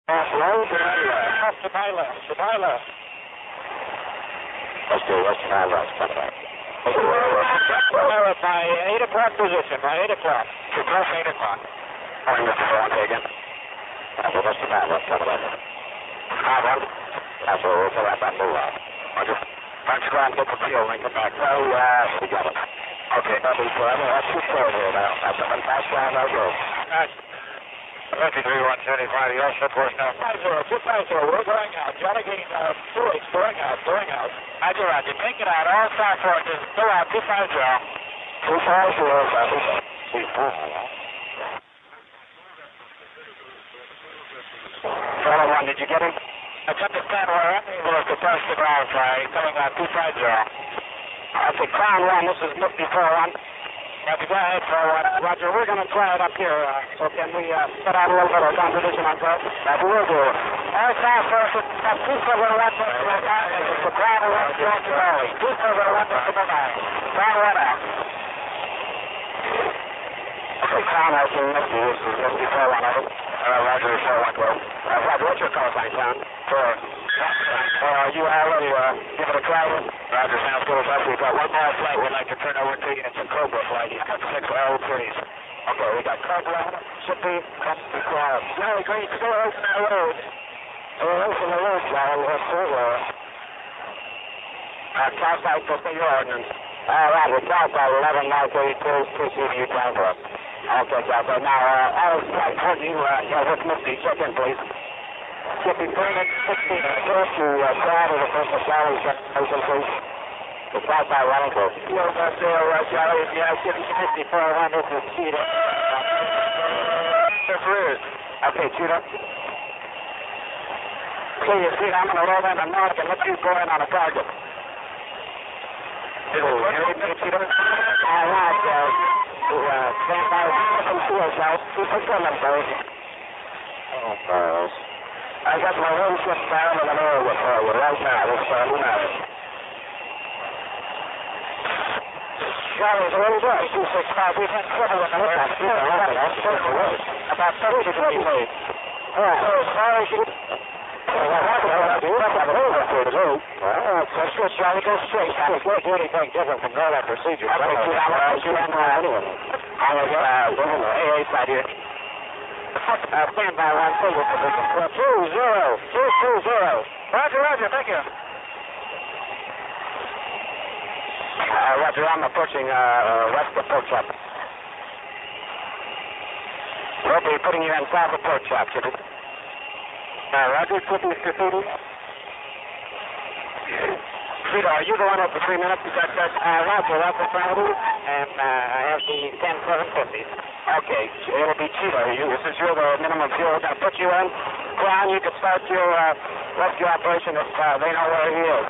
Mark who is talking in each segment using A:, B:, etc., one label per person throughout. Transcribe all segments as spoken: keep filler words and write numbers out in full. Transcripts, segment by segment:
A: Off road, to my left. Off to my left, to my left.
B: Let's do what's to my left, come back.
A: My eight o'clock position, my eight o'clock. To cross eight o'clock.
B: Morning, Mister Ferrante again. That's what what's to my left, come back. High one. That's what we'll fill out that move out. Roger. Punch ground, get the field, and come back. Oh, uh, we got it. Okay, that'll be forever. That's too slow here now. That's a fast ground, I'll go.
A: That's fifty-three, one seventy-five, the all-ship horse now. five zero, two five zero, we're going out. Johnny Gain, uh, two eight, going out, going out. Roger, Roger, take it out, all south horses, go out, two five zero.
B: two five zero, copy. two five zero. Fellow one, did you get him?
A: I got the stand where I'm able to touch the ground, sorry, coming out, two five zero.
B: That's a Crown one, this is Nifty four one.
A: Roger, go ahead, four one.
B: Roger, we're going to try it up here, uh, so can we uh, set out a little bit of competition on top? That we will do.
A: All south horses, got two silver one, it's the Crown one, George Valley. Two silver one, it's the nine. Crown one out.
B: Okay, Crown has some Nifty, this is Nifty four one, over. Uh, Roger, four one, go. Uh, Roger, what's your call sign, Crown? Four. Uh, you already uh, give it a try?
A: Roger, sounds good as us. We've got one more flight we'd like to turn over to you. It's a Cobra flight. He's got six L threes.
B: Okay, we got Cobra, Chippy, Company Club.
A: Johnny Green, still open the road.
B: We're open the road, John. We're still there. Uh, South side for the ordinance. All right, we're south side, eleven nine thirty-two, two C V Tango. Okay, South side. Now, uh, I'll put you, uh, yeah, with Misty, check in, please. Chippy Permit, sixteen, first to uh, Brad of the first Charlie, station, please. The south side running close.
A: Yo, that's there, uh, Charlie. Yeah, Chippy Misty, four one, this is Cheetah.
B: Yes, Riz. Okay, Cheetah. Okay, you see, I'm going to roll in the north and let you go in on a target.
A: Is it what you need, Cheetah?
B: All right, uh, uh, stand by some field, Charles. Keep it coming, boys. Oh, Charles. I got my own ship down in an area for you right now. This time you know. Charlie, what is that? two six five, we've had trouble with the lookout. About thirty feet. All right. Oh, sorry, she... Well, that's what I do. That's what I do for to do. Well, that's good, Charlie. Go straight. I can't do anything different from all that procedure. Okay, shoot, I'm going to shoot anyway. I'm going to go out. A eight side here. Uh, stand by one single position. Well, two zero, two two zero.
A: Roger, Roger, thank you.
B: Uh, Roger, I'm approaching uh, west of Pork Chop. We'll be putting you in south of Pork Chop, Chippy. Uh, Roger, Chippy, Mister Feedy. Feeder, are you going up for three minutes? Is that, that, uh, Roger, that's the priority. And uh, I have the ten seven fifty. Okay, it'll be Cheetah. You, since you're the minimum fuel, we're going to put you in. Crown, you can start your uh, rescue operation if uh, they know where he is.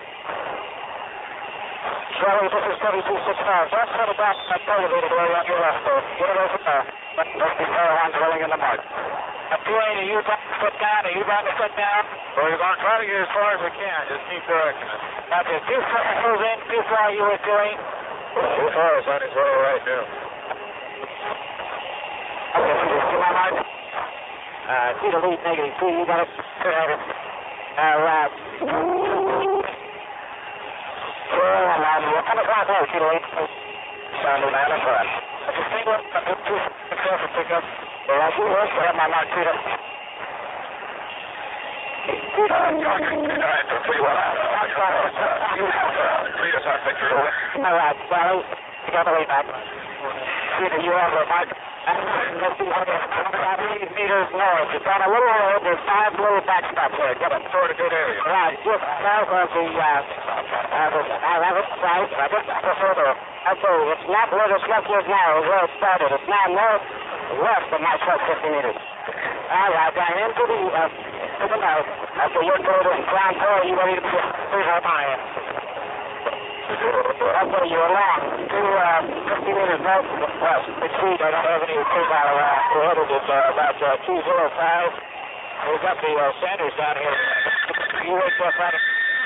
B: Charlie, this is seventy-two sixty-five. Just set it back that elevated area on your left there. Get it over there. Let's be fair on drilling in the mark.
A: Uh, two eight, are you about to put down? Are you about to put down?
C: Well, we're going to try to get as far as we can. Just keep directing us.
A: Roger, two four moves in, two four you were doing.
C: Two four is on his way right now.
B: Okay, see my mark? Uh, see the lead negative two, you got it? Good. Uh, right. Well, I'm ten o'clock now, see the lead. Sounding nine o'clock.
A: That's a single, uh, two, two, two, four for pickup.
B: Well, I see this, I have my mark, Peter. Peter, I'm talking.
C: Nine to three one. Lead us our picture over.
B: All right, Sally, you got the way back. Peter, you have the mark. Let's see what it is. About eighty meters north. It's on a little road. There's five little backstops there. Get it.
C: Sort of good area.
B: Right, just south of the, uh, uh, the, I have it right. I just prefer the, okay, it's not where the structure is now, it's where it started. It's now northwest of my truck, fifty meters. All right, down into the, uh, to the north. Okay, you're good in Crown four. You ready to be three high fire? Okay, you're along to, uh, fifty meters northwest. Exceed, I don't have any crew out around. We're headed at, uh, about, uh, two zero five.
A: We've got the, uh, Sanders down here. You wait for a second.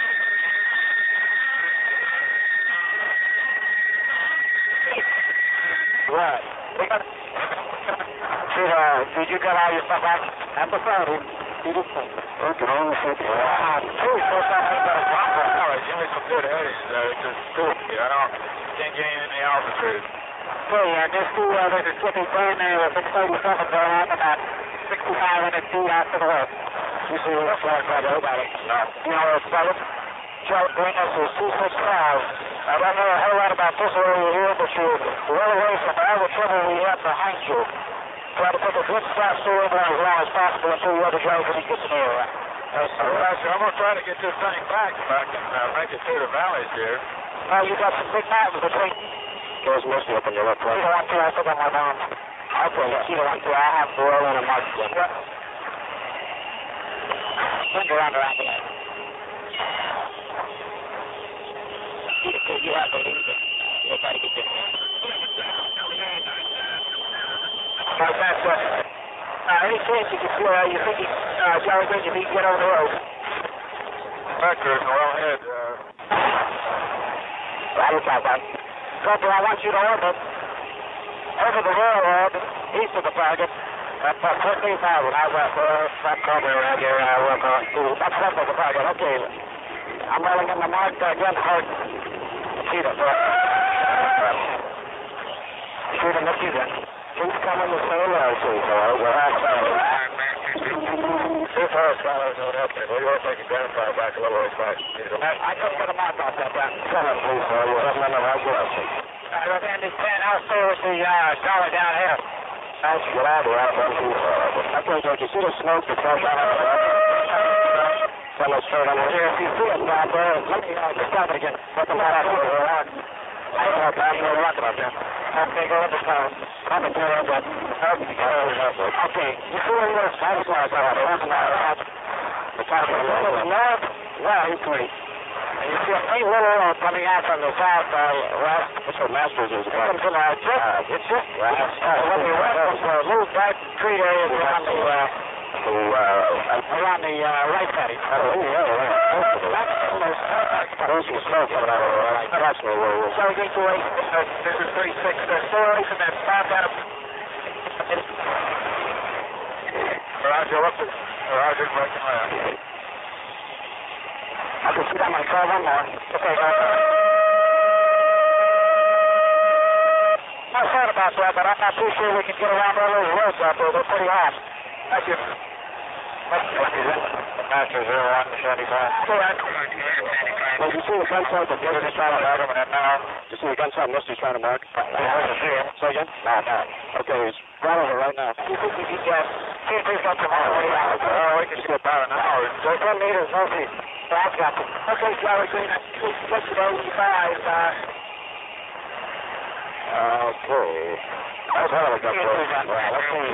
B: Right. We got... Did, uh, did you get all your stuff out at the phone? Beautiful. Okay, on the fifty.
A: Wow, two, first time I got a drop on. No, it's giving me some good headings, though. It's just cool. I don't, can't gain any altitude.
B: Okay, uh, just to uh, Mississippi plane there with six thirty-seven going up about sixty-five hundred feet out to the west. You see what's like right there about it?
A: No.
B: You know where it's about it? Joe Green, this is two six five. I don't know a whole lot about this area here, but you're well away from all the trouble we have behind you. Try to take a good stop so over as long as possible until the other driver gets in here.
A: Yes, sir. Well, I'm going to try to get this thing back if I can uh, make it through the valleys here.
B: Oh, you got some big mountains between.
D: There's mostly up in your left
B: You
D: right.
B: don't want to, I think I'm my mom. Okay, you don't want to, I have to roll in a mark. Yep. Turn around around the head. You have to leave it. You'll try to get this. Like that's uh, uh, any chance you can see, uh, you think, uh, Charlie Green, you need to get over the road?
A: Vector's well ahead. Uh,
B: Right, it's out, right. Corporal, I want you to orbit over the railroad east of the target at uh, fifteen thousand. How's that for that corner around here? Uh, work on. That's left of the target. Okay. I'm rolling in the mark again. Hard. Shoot him. Shoot him. Let's shoot him. He's coming the same way, too. Hello. We're outside.
A: Two forest fires on up there. We won't take a gunfire back a little ways back.
B: I just got a mark off that down.
D: Seven, please, sir. You're heading in the right direction.
B: I recommend this ten. I'll stay with the uh, dollar down here.
D: Thanks. Get out of here. I'll take you. Okay, don't you see the smoke that's right down on the left? Coming straight on
B: Here, if you see it down there, let me uh, just stop it again. Let them out over around. I don't know if I'm going to rock it up there. Okay, go with the phone. I'm going to turn it up. Okay, you see where you're going to start? The top of the north, west, east. And you see a faint little road coming out from the south, uh, west.
D: That's what Masters is
B: It
D: about.
B: comes in a just, it's just, uh, when the west comes a little dark tree area around the, uh,
D: So, uh,
B: around the, uh, right side.
D: I don't know.
B: That's almost perfect.
D: There's some smoke coming out of the right. That's me where it is.
B: Sorry, Gate two eight.
A: This is three six. They're still away from that spot down. Roger, what's it? Roger, breaking left.
B: I can see that. I'm going to try one more. Okay, go. I thought about that, but I'm not too sure we can get around all those roads out there. They're pretty hot.
A: Thank you. Master zero one seventy-five.
B: Correct.
D: Well, you see the gun sight that Misty's trying to mark? You see the gun sight Misty's trying to mark? Say again? No, no. Okay, he's right over right now.
B: You think we could get two, three, four, tomorrow?
A: Oh, we can just go about an hour.
B: So ten meters, no feet. So I've got them. Okay, Charlie Green, what's the eighty-five? Uh,
D: Okay. That was hell of a gun
B: Well,
D: sight.
B: let's see.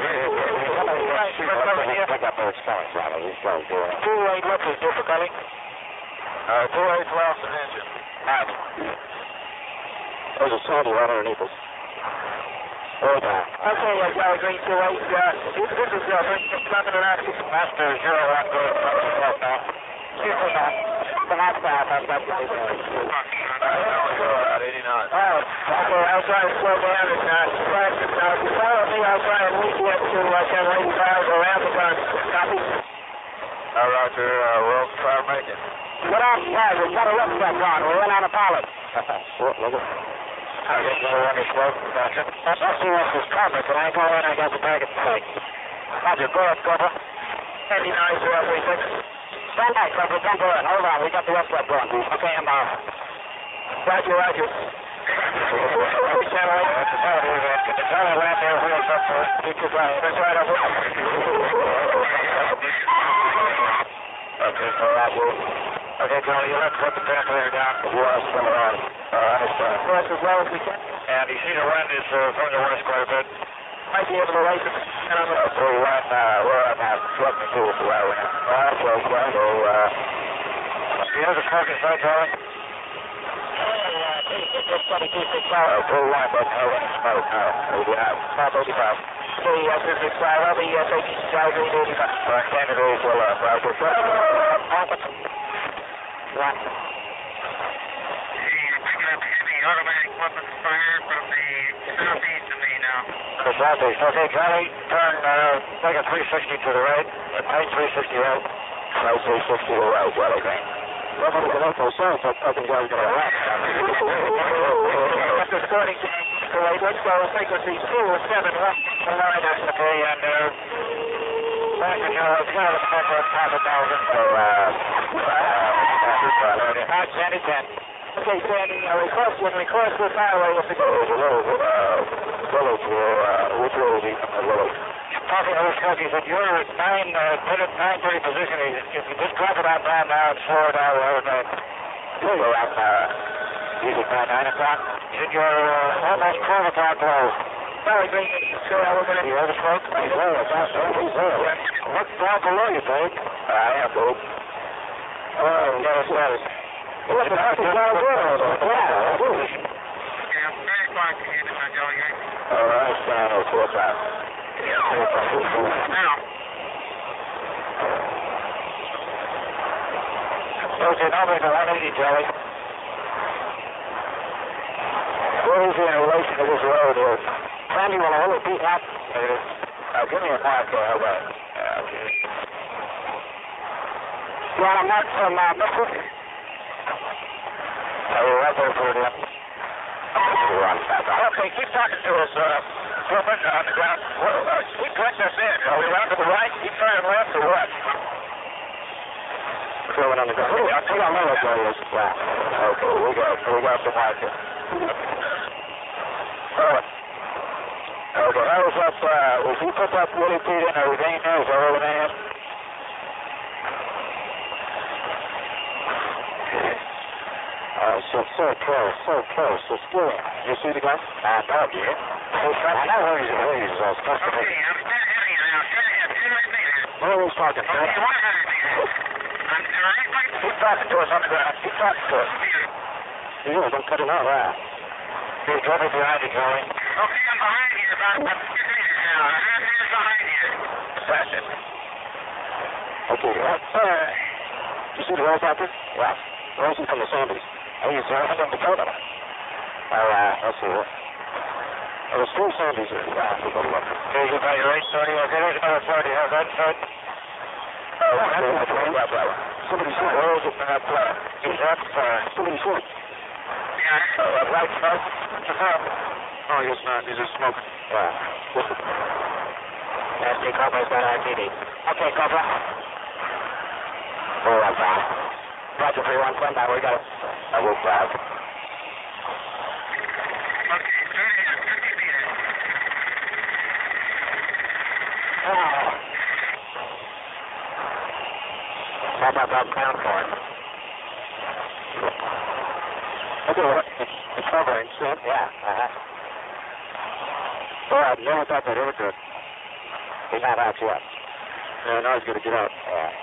D: Pick up those spots, Ronald. He's trying to do it.
B: Two eight, what's his difficulty?
A: Uh, two eight lost an engine.
B: Nine.
D: There's a Sandy right underneath us. Way down.
B: Okay, uh, Charlie Green, two eight. Uh, this this is uh, Brandon and Ashley.
A: Master zero one going south now.
B: Seriously, not. The hot south, I've got to do
A: About eighty knots.
B: Oh, okay, I'll try to slow down and uh, practice. Now, if you follow me, I'll try and lead you up to uh, channel eighty-five around the gun. Copy?
A: Uh, Roger, uh, we'll try to make it.
B: What on? Yeah, we've got a left step on. We're in on a pilot.
D: What, look at
A: I guess we'll run this slope. Gotcha.
B: That's not too much as cover, but I go in, I got the target sight. Roger, go ahead, Cobra.
A: eighty-nine zero three six.
B: Stand by, Cobra, don't go in. Hold on, we got the left step going. Okay, I'm off. Roger, Roger.
A: Channel eight. That's the power here, man. Get the tower land there, wheels up for it. Keep your flying. That's right, over. Okay, so Roger. Okay, Johnny, you left put the ventilator down.
D: Yes, come on. Uh, I understand.
B: Press as low as we can.
A: And you see the wind is uh, from the west quite a bit.
B: Might be able to raise it. And I'm
D: Uh, so right now, we're about floating to us where we're at. All right, so, so, uh,
A: Do you have the smoke inside, Charlie?
B: twenty-two six
D: uh, full line, but no smoke, no. We'll be out.
B: South eighty-five. Okay, uh, two six five, I'll be uh, taking Charlie Green eighty-five.
D: All right, Canada is well up. Right, we're set.
B: One.
A: Automatic weapons fire from the southeast of me now.
D: The southeast. Okay, Charlie, turn, uh, take a three sixty to the right.
A: Pine three sixty-eight. Pine three sixty-eight, Jelly Green.
D: Nobody can help themselves, but fucking guys got a lot.
A: After starting to let's go frequency two seven one. Line up the three and uh, passenger is going to pepper half a thousand. So, uh, uh, Sandy ten. Okay, Sandy, uh, request, when we cross this highway, if it goes a little, uh, village, uh, which way is he from the village? Talking to Whiskey, said you're at nine, uh, nine thirty position. If you just drop it out down now and slow it down, we're going to go out, uh, usually by nine o'clock. Said you're, uh, almost twelve o'clock low. Sorry, Green, so we're going to, you ever smoke?
D: He's there, that's right, he's there.
A: What's down below you, Dave?
D: I am, Dave.
A: Oh, yeah, it's nice.
D: What the heck is that over there? Yeah, it is.
C: Okay, I'm very fine to you, Mister Jelly Green.
D: All right, stand over four o'clock.
C: Now.
A: Okay, number to one eighty, Jelly. Where is he in relation to this road here? Sandy, will I hold it beat up? Uh, give me a mark there, how about it? Yeah, okay. You want a mark from, uh, Mister? Are you right there for the... Okay, keep talking to us, uh, Clifford, on the ground. Well, uh, keep directing us in. Are we around to the right? Keep turning left or what?
D: Throwing on the ground.
A: I'll tell you on the where it is. Yeah. Okay, we got, we got some mark here. Oh. Okay, how was up, uh, was he put that Willie Pete in a ravine there? Is that what it is?
D: Uh, so, so close, so close, so still. You see the gun?
A: I know, yeah.
D: I know where he's, where he's uh, supposed to be.
C: Okay, I'm dead ahead of you now. Dead ahead, two hundred meters.
D: Where are we talking,
C: Okay,
D: sir?
C: one hundred meters. I'm right by the
A: Keep talking to us on the ground. Keep talking to us.
D: Yeah, don't cut it out, right?
A: Hey, drop me behind you, Joey.
C: Okay, I'm behind you about six meters now. one hundred meters behind you.
A: That's it.
D: Okay, uh, uh, you see the road out there?
A: Yeah.
D: Where's he from the Sandys?
A: He's uh, from Dakota.
D: All right, let's see it. Oh, there's three Sandys here. Yeah, we'll go look.
A: Here's your by your race thirty. Okay, there's another thirty. How's that, sir? Oh, that's the twenty. Yeah, brother.
D: Somebody shoot.
A: Where is it from that plane? He's up, uh,
D: Somebody shoot.
C: Yeah.
A: uh, right smoke. What's the problem?
D: Oh, he's not. He's just smoking. Yeah. Listen.
A: S D Cobra's got R T D. Okay, Cobra.
D: All right, Bob.
A: Roger, three one, stand by. We got it.
D: I will back.
C: Okay, straight ahead, fifty meters.
A: Oh. How about that ground for it?
D: Okay, well, it's, it's covering, see it?
A: Yeah, uh-huh.
D: All right, no one thought that ever could.
A: He's not out yet.
D: Yeah, now he's going to get out.
A: Yeah.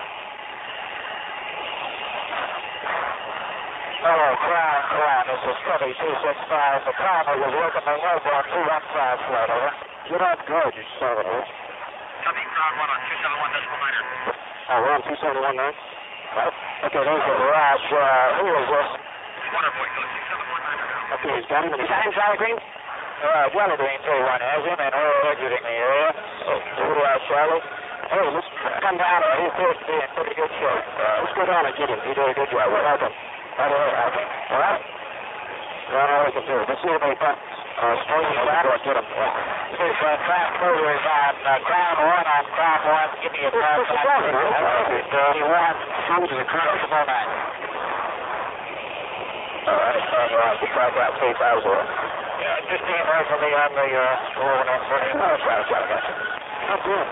A: Hello, Crown, Crown. This is Chevy two six five. The Crown was working the road on two one five flight, over.
D: Get out guard, you son of a bitch.
C: Copy, Crown one on two seven one decimal nine.
D: Oh, we're on two seventy-one now?
A: Right?
D: Okay, there's the
A: Garage, uh, who is this?
C: Wonderful, two seven one nine.
D: Okay, he's got him in
A: Is
D: his
A: that him, Charlie Green? Uh, Jelly Green, three one has him, and we're exiting the area. Oh, who do I, Charlie?
D: Hey, let's
A: Come down there. He appears to be in pretty good shape. Uh,
D: let's go down and get him. He did a good job. We'll help him.
A: Right away, okay. All right?
D: Right, all we can do. Let's see if they got uh, straight in the back or get him. Yeah.
A: This uh, track motor is on uh, Crown one on Crown one. Give me a time.
D: This is Crown, right?
A: thirty-one.
D: Comes to the Crown.
A: Decimal nine. All right, and you're on the track out three thousand. Yeah, fifteen right for me on the uh, eleven on thirty. Oh, that's right, that's right, that's right.
D: How good.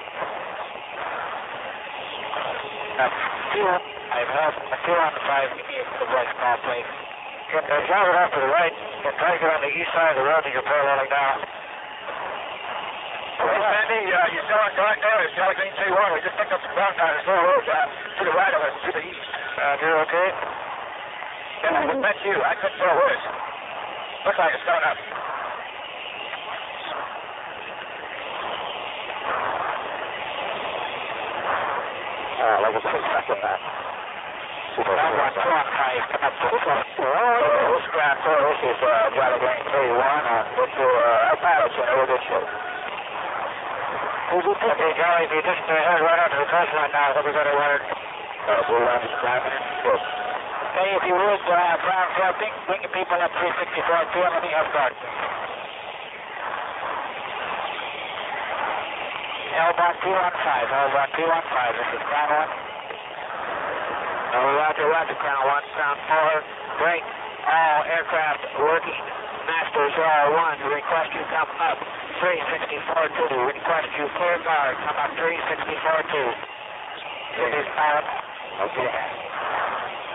A: Uh, two, I have a two on the five. Give me the right small plate. Can uh, drive it off to the right and try to get on the east side of the road that you're paralleling down.
C: Hey, Sandy, uh, you still on guard there? It's Jelly Green three one. We just picked up some ground on this little road uh, to the right of us, to the east.
A: Uh, you're okay?
C: Yeah, I bet you. I couldn't tell words. Looks like it's going up.
D: Uh, like I said, back in that. Super.
A: Ground one, two on five. Come up to this one.
D: Oh,
A: This ground four, this is uh, Jelly Green three one. Uh, this is uh, our pilot's in a real good shape. Okay, Charlie, if you just uh, head right onto the coastline now, then we're going to want to...
D: Uh, blue line is climbing. Yes.
A: Okay, if you would, uh, Brown Crossing, bring the people up three sixty-four two on the escort. L one two one five, L one two one five, this is Crown one. Oh, roger, roger, Crown one, Crown four, great. All aircraft working, Masters R one, request you come up three sixty-four two, request you clear guard, come up three sixty-four two. This is pilot.
D: Okay.